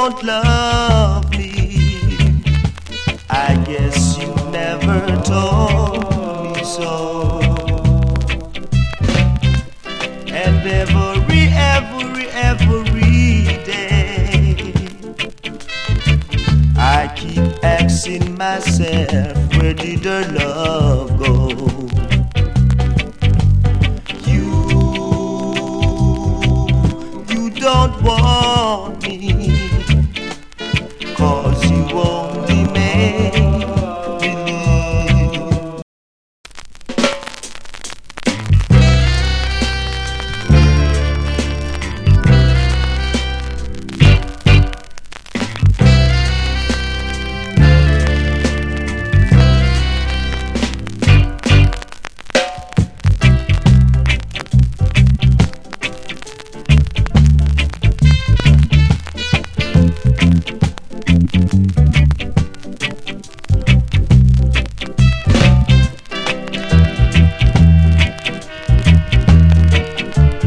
don't love me. I guess you never told me so. And every day I keep asking myself, where did her love